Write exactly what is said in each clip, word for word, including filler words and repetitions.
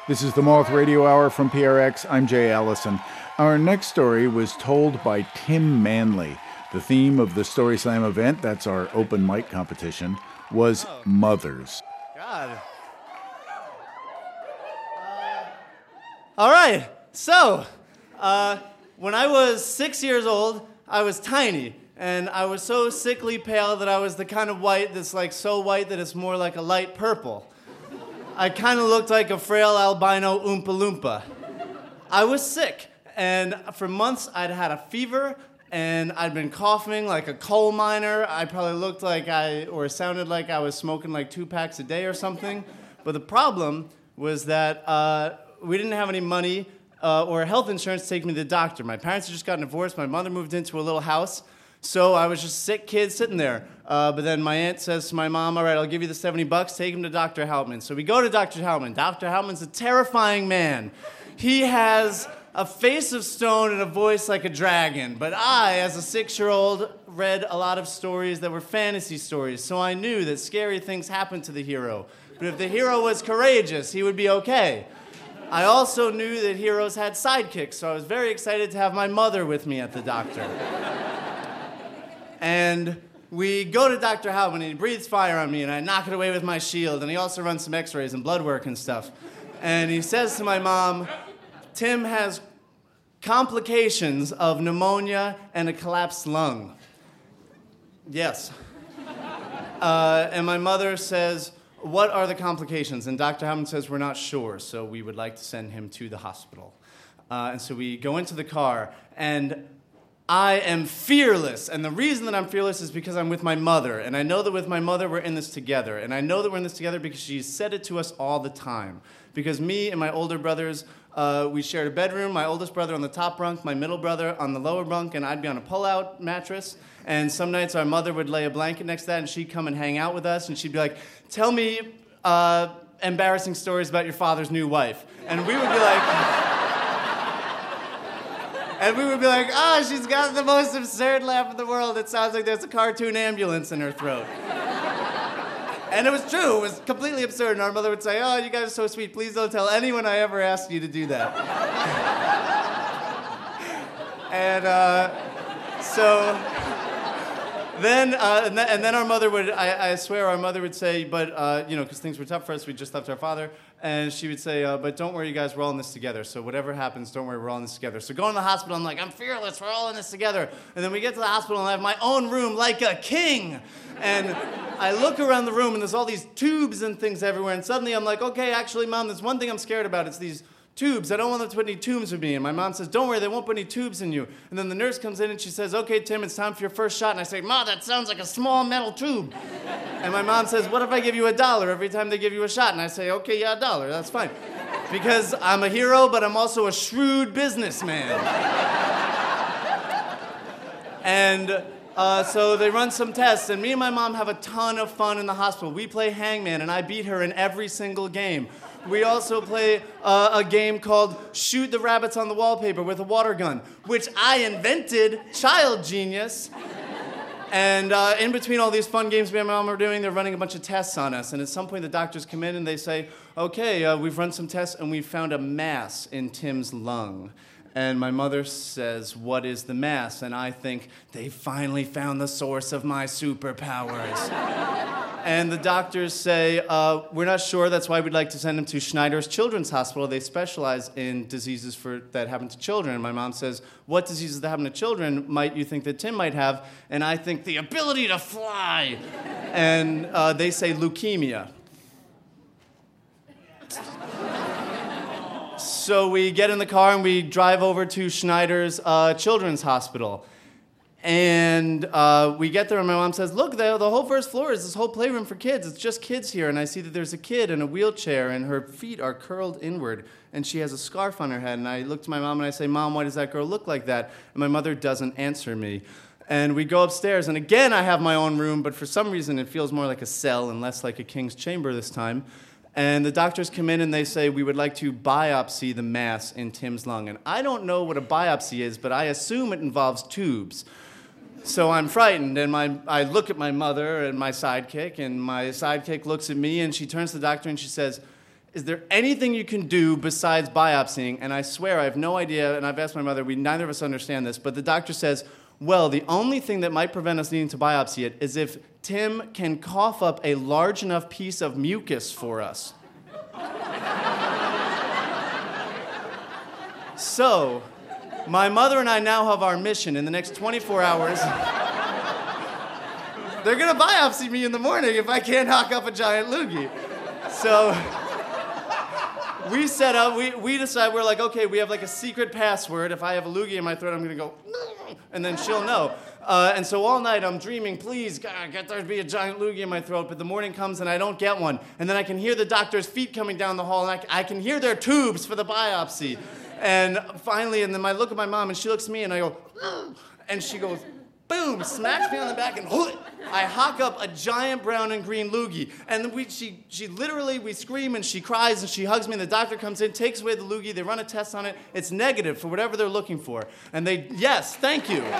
This is the Moth Radio Hour from P R X. I'm Jay Allison. Our next story was told by Tim Manley. The theme of the Story Slam event, that's our open mic competition, was oh. mothers. God. Uh, all right. So, uh, when I was six years old, I was tiny. And I was so sickly pale that I was the kind of white that's like so white that it's more like a light purple. I kind of looked like a frail albino Oompa Loompa. I was sick, and for months I'd had a fever, and I'd been coughing like a coal miner. I probably looked like I, or sounded like I was smoking like two packs a day or something. But the problem was that uh, we didn't have any money uh, or health insurance to take me to the doctor. My parents had just gotten divorced. My mother moved into a little house. So I was just a sick kid sitting there. Uh, but then my aunt says to my mom, all right, I'll give you the seventy bucks, take him to Doctor Houtman. So we go to Doctor Houtman. Doctor Houtman's a terrifying man. He has a face of stone and a voice like a dragon. But I, as a six-year-old, read a lot of stories that were fantasy stories. So I knew that scary things happened to the hero. But if the hero was courageous, he would be okay. I also knew that heroes had sidekicks, so I was very excited to have my mother with me at the doctor. And we go to Doctor Houtman, and he breathes fire on me, and I knock it away with my shield, and he also runs some x-rays and blood work and stuff. And he says to my mom, Tim has complications of pneumonia and a collapsed lung. Yes. Uh, and my mother says, what are the complications? And Doctor Houtman says, we're not sure, so we would like to send him to the hospital. Uh, and so we go into the car, and I am fearless, and the reason that I'm fearless is because I'm with my mother, and I know that with my mother we're in this together, and I know that we're in this together because she said it to us all the time. Because me and my older brothers, uh, we shared a bedroom, my oldest brother on the top bunk, my middle brother on the lower bunk, and I'd be on a pull-out mattress, and some nights our mother would lay a blanket next to that, and she'd come and hang out with us, and she'd be like, tell me uh, embarrassing stories about your father's new wife. And we would be like... And we would be like, oh, she's got the most absurd laugh in the world. It sounds like there's a cartoon ambulance in her throat. And it was true. It was completely absurd. And our mother would say, oh, you guys are so sweet. Please don't tell anyone I ever asked you to do that. and uh, so then, uh, and, th- and then our mother would, I, I swear our mother would say, but, uh, you know, because things were tough for us, we just left our father. And she would say, uh, but don't worry, you guys, we're all in this together. So whatever happens, don't worry, we're all in this together. So going to the hospital, I'm like, I'm fearless, we're all in this together. And then we get to the hospital, and I have my own room like a king. And I look around the room, and there's all these tubes and things everywhere. And suddenly I'm like, okay, actually, Mom, there's one thing I'm scared about. It's these tubes. I don't want them to put any tubes in me. And my mom says, don't worry, they won't put any tubes in you. And then the nurse comes in and she says, okay, Tim, it's time for your first shot. And I say, Ma, that sounds like a small metal tube. And my mom says, what if I give you a dollar every time they give you a shot? And I say, okay, yeah, a dollar, that's fine. Because I'm a hero, but I'm also a shrewd businessman. and uh, so they run some tests, and me and my mom have a ton of fun in the hospital. We play hangman, and I beat her in every single game. We also play uh, a game called Shoot the Rabbits on the Wallpaper with a water gun, which I invented, child genius. And uh, in between all these fun games me and my mom are doing, they're running a bunch of tests on us. And at some point, the doctors come in and they say, okay, uh, we've run some tests and we've found a mass in Tim's lung. And my mother says, what is the mass? And I think, they finally found the source of my superpowers. And the doctors say, uh, we're not sure, that's why we'd like to send him to Schneider's Children's Hospital. They specialize in diseases for, that happen to children. And my mom says, what diseases that happen to children might you think that Tim might have? And I think, the ability to fly. And uh, they say leukemia. So we get in the car and we drive over to Schneider's uh, Children's Hospital. And uh, we get there and my mom says, look, the, the whole first floor is this whole playroom for kids. It's just kids here. And I see that there's a kid in a wheelchair and her feet are curled inward. And she has a scarf on her head. And I look to my mom and I say, Mom, why does that girl look like that? And my mother doesn't answer me. And we go upstairs. And again, I have my own room. But for some reason, it feels more like a cell and less like a king's chamber this time. And the doctors come in and they say, we would like to biopsy the mass in Tim's lung. And I don't know what a biopsy is, but I assume it involves tubes. So I'm frightened, and my, I look at my mother and my sidekick, and my sidekick looks at me, and she turns to the doctor and she says, is there anything you can do besides biopsying? And I swear I have no idea, and I've asked my mother, we neither of us understand this, but the doctor says, well, the only thing that might prevent us needing to biopsy it is if Tim can cough up a large enough piece of mucus for us. So, my mother and I now have our mission in the next twenty-four hours. They're gonna biopsy me in the morning if I can't knock up a giant loogie. So, we set up, we, we decide, we're like, okay, we have like a secret password. If I have a loogie in my throat, I'm gonna go, and then she'll know. Uh, and so all night I'm dreaming, please, God, get there to be a giant loogie in my throat, but the morning comes and I don't get one. And then I can hear the doctor's feet coming down the hall, and I, I can hear their tubes for the biopsy. And finally, and then I look at my mom, and she looks at me, and I go, and she goes, boom, smacks me on the back, and I hock up a giant brown and green loogie. And then we, she, she literally, we scream, and she cries, and she hugs me, and the doctor comes in, takes away the loogie, they run a test on it, it's negative for whatever they're looking for. And they, yes, thank you.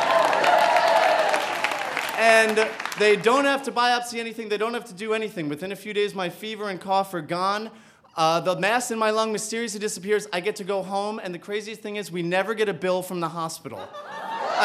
And they don't have to biopsy anything, they don't have to do anything. Within a few days, my fever and cough are gone. Uh, the mass in my lung mysteriously disappears. I get to go home, and the craziest thing is we never get a bill from the hospital. I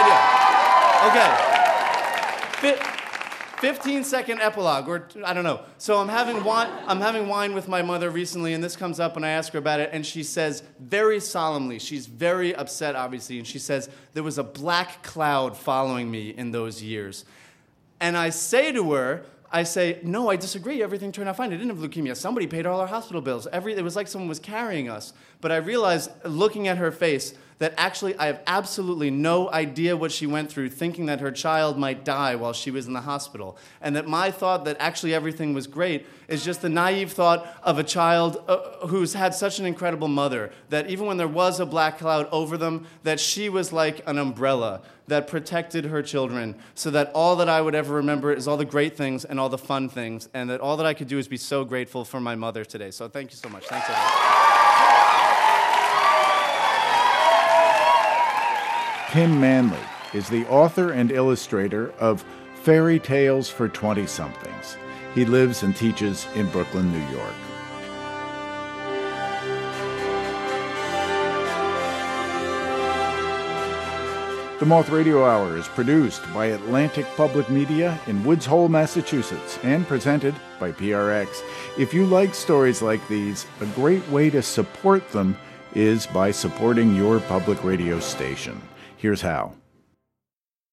have no idea. Okay. fifteen second epilogue, or I don't know. So I'm having wine, I'm having wine with my mother recently, and this comes up, and I ask her about it, and she says very solemnly, she's very upset, obviously, and she says, there was a black cloud following me in those years. And I say to her, I say, no, I disagree. Everything turned out fine. I didn't have leukemia. Somebody paid all our hospital bills. Every, it was like someone was carrying us. But I realized, looking at her face, that actually I have absolutely no idea what she went through thinking that her child might die while she was in the hospital. And that my thought that actually everything was great is just the naive thought of a child uh, who's had such an incredible mother, that even when there was a black cloud over them, that she was like an umbrella that protected her children, so that all that I would ever remember is all the great things and all the fun things, and that all that I could do is be so grateful for my mother today. So thank you so much. Thanks, everyone. Tim Manley is the author and illustrator of Fairy Tales for twenty-somethings. He lives and teaches in Brooklyn, New York. The Moth Radio Hour is produced by Atlantic Public Media in Woods Hole, Massachusetts, and presented by P R X. If you like stories like these, a great way to support them is by supporting your public radio station. Here's how.